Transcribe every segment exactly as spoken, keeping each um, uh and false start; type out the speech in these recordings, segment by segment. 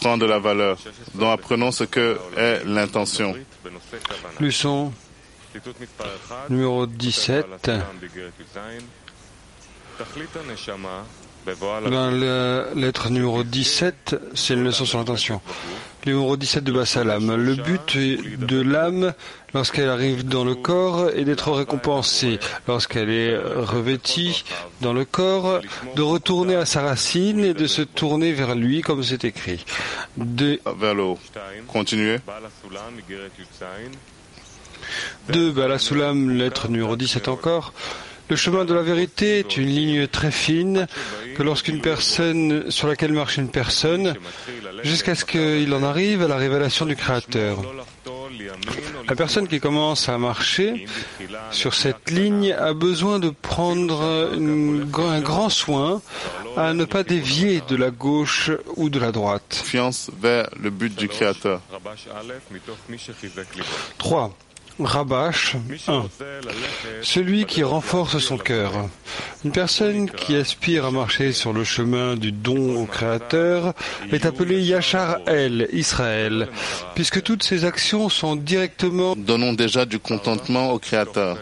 prend de la valeur. Donc apprenons ce que est l'intention. Leçon numéro dix-sept. Dans la lettre numéro dix-sept, c'est une leçon sur l'intention. Numéro dix-sept de Bassalam. Le but de l'âme, lorsqu'elle arrive dans le corps, est d'être récompensée. Lorsqu'elle est revêtie dans le corps, de retourner à sa racine et de se tourner vers lui, comme c'est écrit. De... Vers le haut. Continuez. De Balasulam, lettre numéro dix-sept encore. Le chemin de la vérité est une ligne très fine que lorsqu'une personne, sur laquelle marche une personne, jusqu'à ce qu'il en arrive à la révélation du Créateur. La personne qui commence à marcher sur cette ligne a besoin de prendre une, un grand soin à ne pas dévier de la gauche ou de la droite. Confiance vers le but du Créateur. trois. Rabash un. Celui qui renforce son cœur. Une personne qui aspire à marcher sur le chemin du don au Créateur est appelée Yachar El, Israël, puisque toutes ses actions sont directement... Donnons déjà du contentement au Créateur.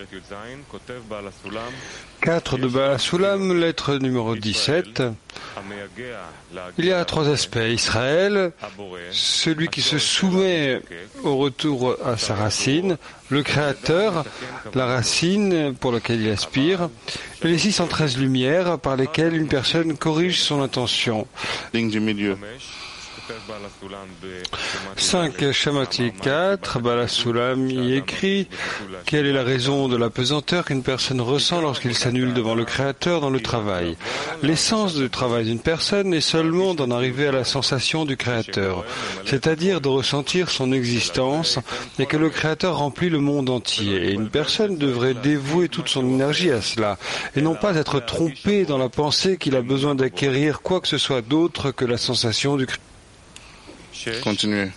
quatre de Balasulam, lettre numéro dix-sept. Il y a trois aspects. Israël, celui qui se soumet au retour à sa racine, le Créateur, la racine pour laquelle il aspire, et les six cent treize lumières par lesquelles une personne corrige son intention. Ligne du milieu. cinq. Shamati quatre, Balasulam y écrit quelle est la raison de la pesanteur qu'une personne ressent lorsqu'il s'annule devant le Créateur dans le travail. L'essence du travail d'une personne est seulement d'en arriver à la sensation du Créateur, c'est-à-dire de ressentir son existence et que le Créateur remplit le monde entier. Et une personne devrait dévouer toute son énergie à cela et non pas être trompée dans la pensée qu'il a besoin d'acquérir quoi que ce soit d'autre que la sensation du Créateur. Continuez.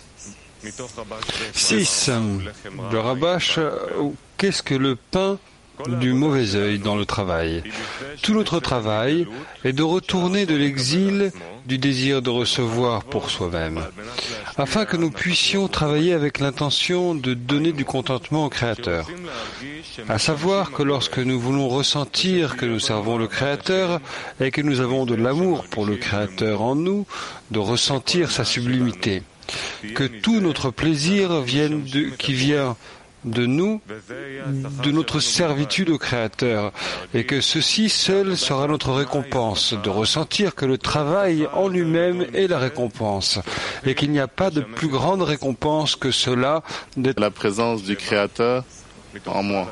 six. Le Rabash, qu'est-ce que le pain du mauvais œil dans le travail? Tout notre travail est de retourner de l'exil du désir de recevoir pour soi-même, afin que nous puissions travailler avec l'intention de donner du contentement au Créateur. À savoir que lorsque nous voulons ressentir que nous servons le Créateur et que nous avons de l'amour pour le Créateur en nous, de ressentir sa sublimité, que tout notre plaisir vienne de, qui vient de nous, de notre servitude au Créateur, et que ceci seul sera notre récompense, de ressentir que le travail en lui-même est la récompense, et qu'il n'y a pas de plus grande récompense que cela d'être la présence du Créateur en moi.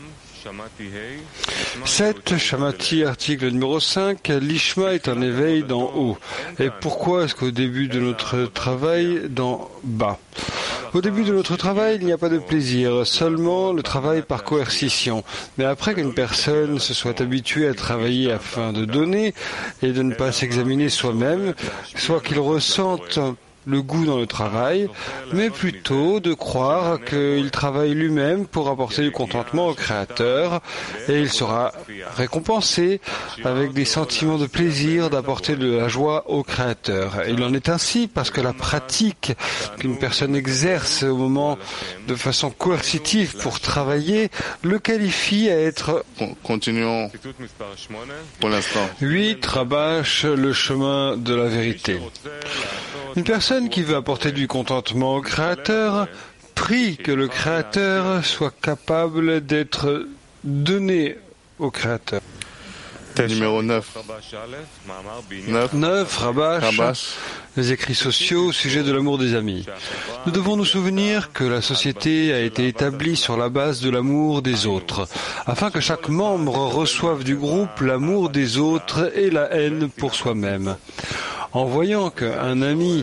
sept. Shamati, article numéro cinq. L'Ishma est un éveil d'en haut. Et pourquoi est-ce qu'au début de notre travail, d'en bas? Au début de notre travail, il n'y a pas de plaisir, seulement le travail par coercition. Mais après qu'une personne se soit habituée à travailler afin de donner et de ne pas s'examiner soi-même, soit qu'il ressente le goût dans le travail, mais plutôt de croire qu'il travaille lui-même pour apporter du contentement au Créateur, et il sera récompensé avec des sentiments de plaisir d'apporter de la joie au Créateur. Et il en est ainsi parce que la pratique qu'une personne exerce au moment de façon coercitive pour travailler le qualifie à être... Continuons pour l'instant. huit. Rabash, le chemin de la vérité. Une personne qui veut apporter du contentement au Créateur prie que le Créateur soit capable d'être donné au Créateur. Numéro neuf. neuf. Rabash, Rabash. Les écrits sociaux au sujet de l'amour des amis. Nous devons nous souvenir que la société a été établie sur la base de l'amour des autres, afin que chaque membre reçoive du groupe l'amour des autres et la haine pour soi-même. En voyant qu'un ami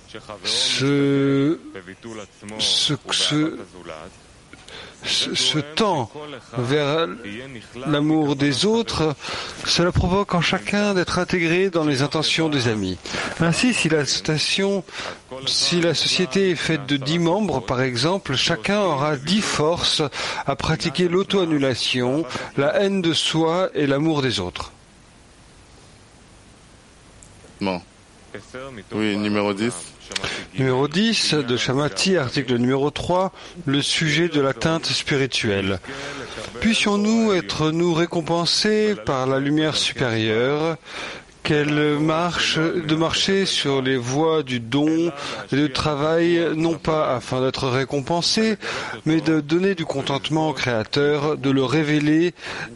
se, se, se, se, se tend vers l'amour des autres, cela provoque en chacun d'être intégré dans les intentions des amis. Ainsi, si la, station, si la société est faite de dix membres, par exemple, chacun aura dix forces à pratiquer l'auto-annulation, la haine de soi et l'amour des autres. Bon. Oui, numéro dix. Numéro dix de Shamati, article numéro trois, le sujet de l'atteinte spirituelle. Puissions-nous être nous récompensés par la lumière supérieure, qu'elle marche, de marcher sur les voies du don et du travail, non pas afin d'être récompensés, mais de donner du contentement au Créateur, de le révéler.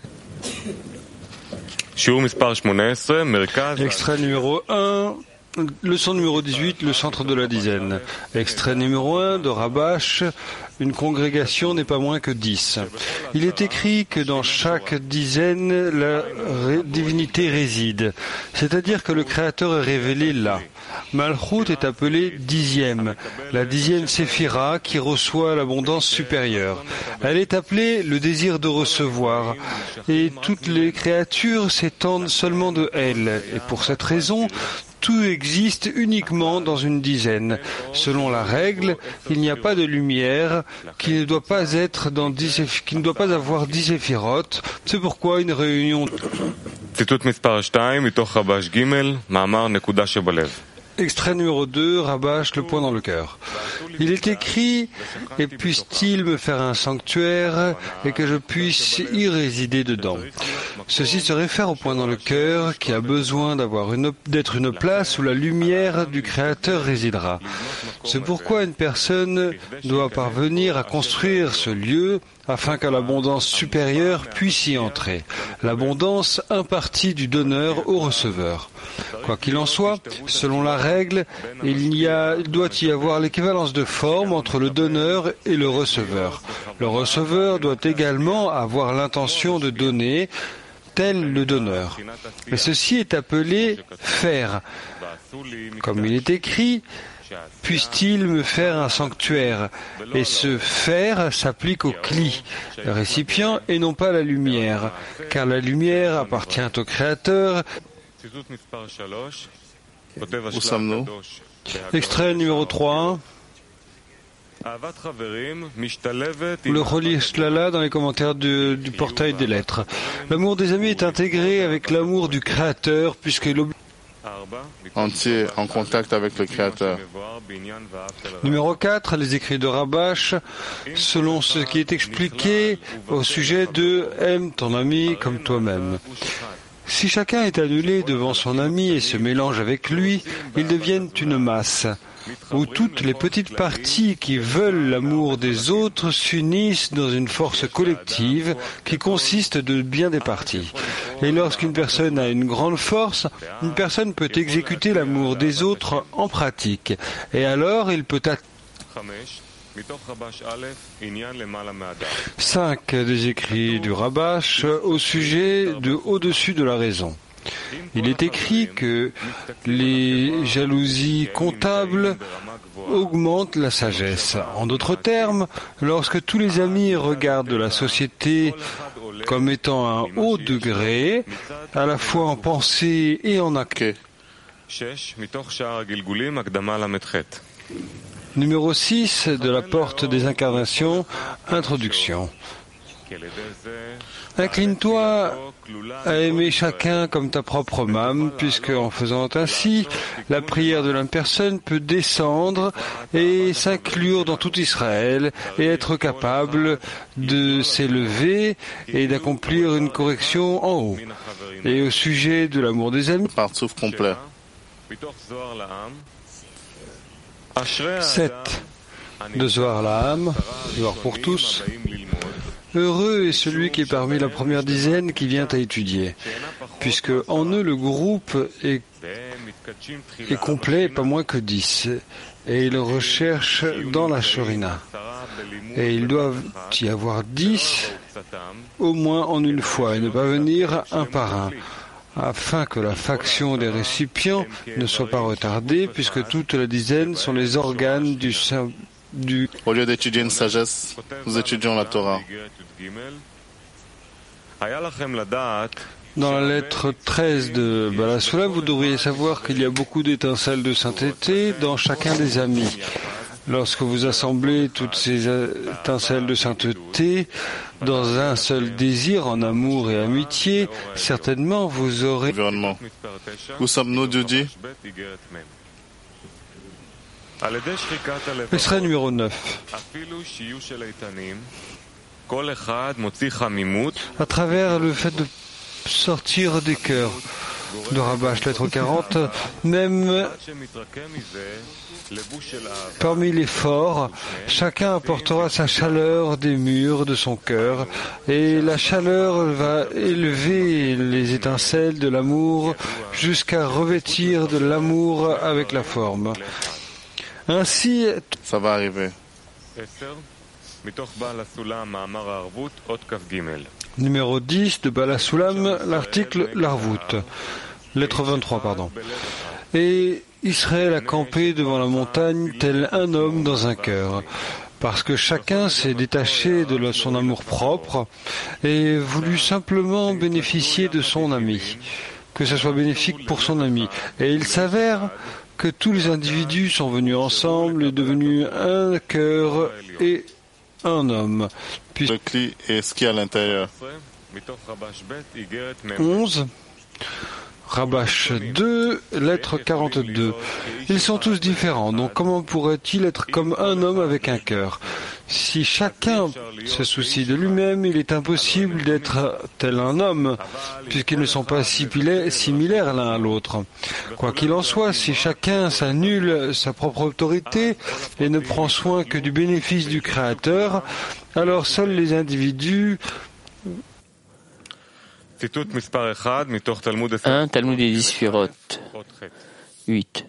Extrait numéro un. Leçon numéro dix-huit, le centre de la dizaine. Extrait numéro un de Rabash, une congrégation n'est pas moins que dix. Il est écrit que dans chaque dizaine, la ré- divinité réside, c'est-à-dire que le Créateur est révélé là. Malchut est appelé dixième, la dixième séphira qui reçoit l'abondance supérieure. Elle est appelée le désir de recevoir, et toutes les créatures s'étendent seulement de elle, et pour cette raison, tout existe uniquement dans une dizaine. Selon la règle, il n'y a pas de lumière qui ne doit pas être dans dix, qui ne doit pas avoir dix séphirotes. C'est pourquoi une réunion. Extrait numéro deux, Rabash, le point dans le cœur. Il est écrit, et puisse-t-il me faire un sanctuaire, et que je puisse y résider dedans. Ceci se réfère au point dans le cœur, qui a besoin d'avoir une, d'être une place où la lumière du Créateur résidera. C'est pourquoi une personne doit parvenir à construire ce lieu, afin que l'abondance supérieure puisse y entrer. L'abondance impartie du donneur au receveur. Quoi qu'il en soit, selon la règle, il, y a, il doit y avoir l'équivalence de forme entre le donneur et le receveur. Le receveur doit également avoir l'intention de donner, tel le donneur. Mais ceci est appelé faire. Comme il est écrit, puisse-t-il me faire un sanctuaire? Et ce faire s'applique au cli, le récipient, et non pas la lumière, car la lumière appartient au Créateur. Où sommes-nous? Extrait numéro trois. Le relier Shlala dans les commentaires du, du portail des lettres. L'amour des amis est intégré avec l'amour du Créateur, puisque l'obligation Entier en contact avec le Créateur. Numéro quatre, les écrits de Rabash, selon ce qui est expliqué au sujet de « aime ton ami comme toi-même ». Si chacun est annulé devant son ami et se mélange avec lui, ils deviennent une masse, où toutes les petites parties qui veulent l'amour des autres s'unissent dans une force collective qui consiste de bien des parties. Et lorsqu'une personne a une grande force, une personne peut exécuter l'amour des autres en pratique. Et alors, il peut atteindre cinq des écrits du Rabash au sujet de au-dessus de la raison. Il est écrit que les jalousies comptables augmentent la sagesse. En d'autres termes, lorsque tous les amis regardent la société comme étant un haut degré, à la fois en pensée et en acte. Numéro six de la porte des incarnations, introduction. Incline-toi à aimer chacun comme ta propre âme, puisque en faisant ainsi, la prière de l'âme personne peut descendre et s'inclure dans tout Israël et être capable de s'élever et d'accomplir une correction en haut. Et au sujet de l'amour des amis, Partsouf complet. sept de Zohar Laham, Zohar pour tous. Heureux est celui qui est parmi la première dizaine qui vient à étudier, puisque en eux le groupe est, est complet, pas moins que dix, et ils recherchent dans la Shorina. Et ils doivent y avoir dix au moins en une fois, et ne pas venir un par un, afin que la faction des récipients ne soit pas retardée, puisque toute la dizaine sont les organes du Du... Au lieu d'étudier une sagesse, nous étudions la Torah. Dans la lettre treize de Balasula, vous devriez savoir qu'il y a beaucoup d'étincelles de sainteté dans chacun des amis. Lorsque vous assemblez toutes ces étincelles de sainteté dans un seul désir en amour et amitié, certainement vous aurez... Environnement. Où sommes-nous, Judy? Extrait numéro neuf. À travers le fait de sortir des cœurs. De Rabash, lettre quarante, même parmi les forts, chacun apportera sa chaleur des murs de son cœur, et la chaleur va élever les étincelles de l'amour jusqu'à revêtir de l'amour avec la forme. Ainsi, ça va arriver. Numéro dix de Bala Sulam, l'article Larvout, lettre vingt-trois, pardon. Et Israël a campé devant la montagne tel un homme dans un cœur, parce que chacun s'est détaché de son amour propre et voulu simplement bénéficier de son ami, que ce soit bénéfique pour son ami. Et il s'avère que tous les individus sont venus ensemble et devenus un cœur et un homme. Puis... Le cli et ce qu'il y a à l'intérieur. onze. Rabash deux, lettre quarante-deux. Ils sont tous différents, donc comment pourrait-il être comme un homme avec un cœur? Si chacun se soucie de lui-même, il est impossible d'être tel un homme, puisqu'ils ne sont pas similaires l'un à l'autre. Quoi qu'il en soit, si chacun s'annule sa propre autorité et ne prend soin que du bénéfice du Créateur, alors seuls les individus... un Talmud des Sphirot, huit.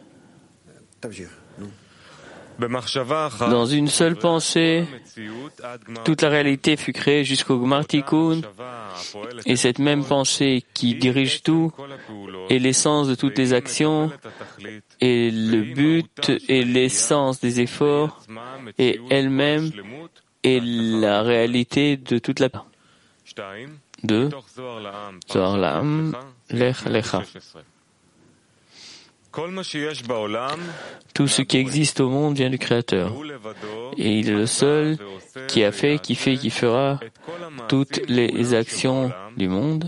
Dans une seule pensée, toute la réalité fut créée jusqu'au Gmar Tikkun, et cette même pensée qui dirige tout est l'essence de toutes les actions, et le but et l'essence des efforts, et elle-même est la réalité de toute la... deux. Zohar La'am, Lech Lecha. Tout ce qui existe au monde vient du Créateur. Et il est le seul qui a fait, qui fait, qui fera toutes les actions du monde,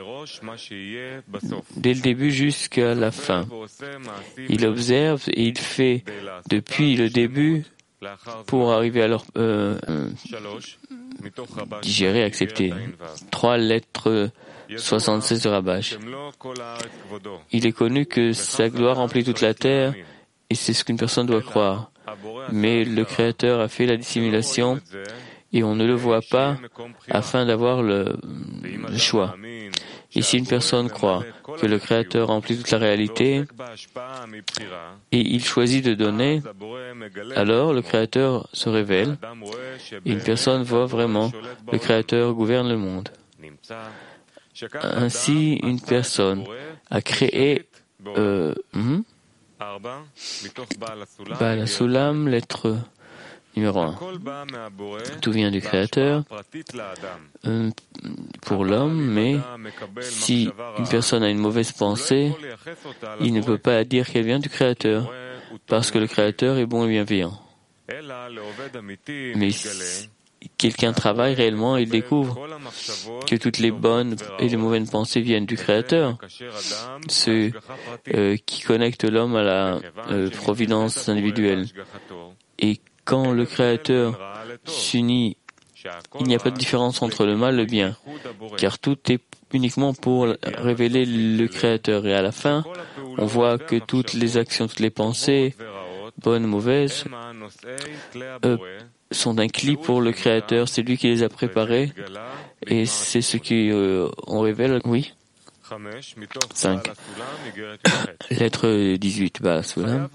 dès le début jusqu'à la fin. Il observe et il fait depuis le début pour arriver à leur euh, euh, digérer, accepter. Trois lettres soixante-seize de Rabash. Il est connu que sa gloire remplit toute la terre, et c'est ce qu'une personne doit croire. Mais le Créateur a fait la dissimulation, et on ne le voit pas afin d'avoir le, le choix. Et si une personne croit que le Créateur remplit toute la réalité, et il choisit de donner, alors le Créateur se révèle, et une personne voit vraiment le Créateur gouverne le monde. Ainsi, une personne a créé euh, hmm? Bala Sulam, lettre numéro un. Tout vient du Créateur euh, pour l'homme, mais si une personne a une mauvaise pensée, il ne peut pas dire qu'elle vient du Créateur, parce que le Créateur est bon et bienveillant. Mais si quelqu'un travaille réellement, il découvre que toutes les bonnes et les mauvaises pensées viennent du Créateur, ceux euh, qui connectent l'homme à la euh, providence individuelle. Et quand le Créateur s'unit, il n'y a pas de différence entre le mal et le bien, car tout est uniquement pour révéler le Créateur. Et à la fin, on voit que toutes les actions, toutes les pensées, bonnes ou mauvaises, euh, sont d'un cli pour le Créateur. C'est lui qui les a préparées, et c'est ce qui euh, on révèle. Oui. cinq. Lettre dix-huit, Bala Sulam.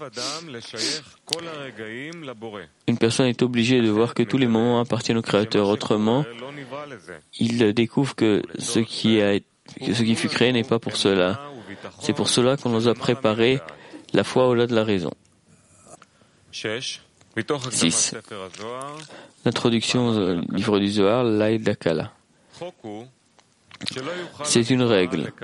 Une personne est obligée de voir que tous les moments appartiennent au Créateur. Autrement, il découvre que ce qui, a, que ce qui fut créé n'est pas pour cela. C'est pour cela qu'on nous a préparé la foi au-delà de la raison. six. L'introduction au livre du Zohar, l'Aïd Dakala. C'est une règle.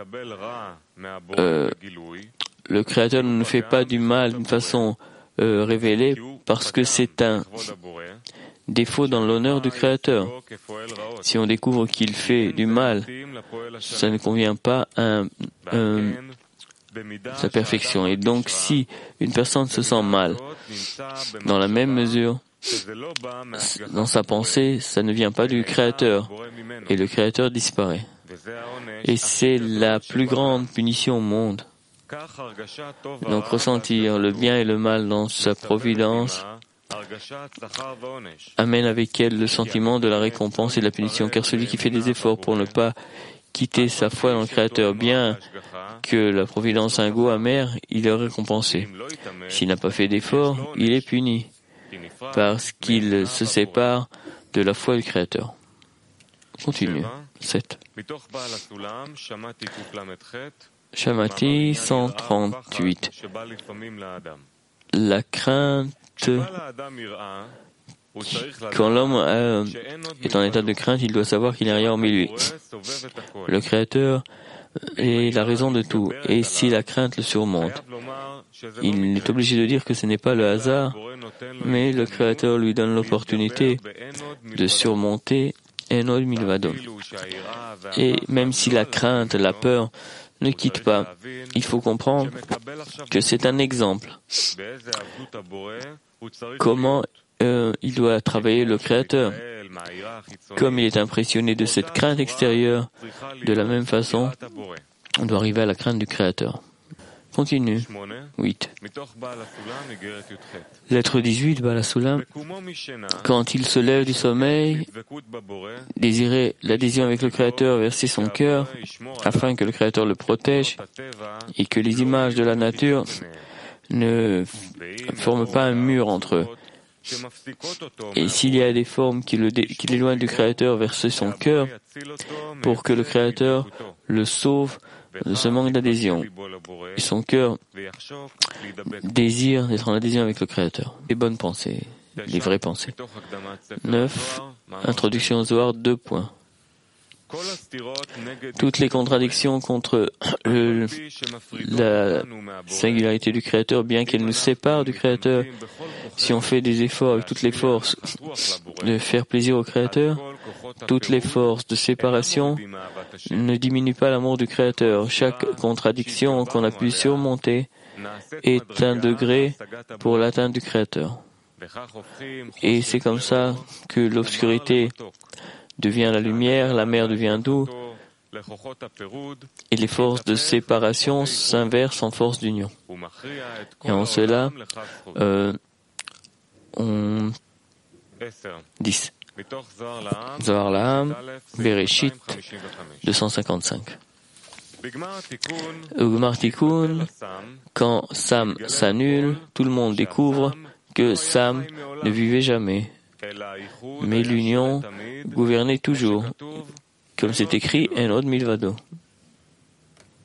Euh, le Créateur ne nous fait pas du mal d'une façon euh, révélée parce que c'est un défaut dans l'honneur du Créateur. Si on découvre qu'il fait du mal, ça ne convient pas à un, un, sa perfection. Et donc, si une personne se sent mal, dans la même mesure, dans sa pensée, ça ne vient pas du Créateur, et le Créateur disparaît. Et c'est la plus grande punition au monde. Donc, ressentir le bien et le mal dans sa providence amène avec elle le sentiment de la récompense et de la punition, car celui qui fait des efforts pour ne pas quitter sa foi dans le Créateur, bien que la providence a un goût amer, il est récompensé. S'il n'a pas fait d'efforts, il est puni, parce qu'il se sépare de la foi du Créateur. Continue. sept. Shamati cent trente-huit. La crainte. Quand l'homme euh, est en état de crainte, il doit savoir qu'il n'y a rien hormis lui. Le Créateur est la raison de tout, et si la crainte le surmonte, il est obligé de dire que ce n'est pas le hasard, mais le Créateur lui donne l'opportunité de surmonter un od milvado. Et même si la crainte, la peur ne quitte pas, il faut comprendre que c'est un exemple. Comment euh, il doit travailler le Créateur. Comme il est impressionné de cette crainte extérieure, de la même façon, on doit arriver à la crainte du Créateur. Continue. huit. Lettre dix-huit, Baal HaSulam. Quand il se lève du sommeil, désirer l'adhésion avec le Créateur, verser son cœur, afin que le Créateur le protège et que les images de la nature ne forment pas un mur entre eux. Et s'il y a des formes qui, le dé, qui l'éloignent du Créateur, verser son cœur pour que le Créateur le sauve de ce manque d'adhésion. Et son cœur désire d'être en adhésion avec le Créateur. Les bonnes pensées, les vraies pensées. neuf. Introduction au Zohar, deux points. Toutes les contradictions contre le, la singularité du Créateur, bien qu'elles nous séparent du Créateur, si on fait des efforts avec toutes les forces de faire plaisir au Créateur, toutes les forces de séparation ne diminuent pas l'amour du Créateur. Chaque contradiction qu'on a pu surmonter est un degré pour l'atteinte du Créateur. Et c'est comme ça que l'obscurité devient la lumière, la mer devient d'eau, et les forces de séparation s'inversent en force d'union. Et en cela, euh, on... dix. Zohar La'am, Bereshit, deux cent cinquante-cinq. Au Gmar Tikkun, quand Sam s'annule, tout le monde découvre que Sam ne vivait jamais. Mais l'union gouvernait toujours, comme c'est écrit en od milvado.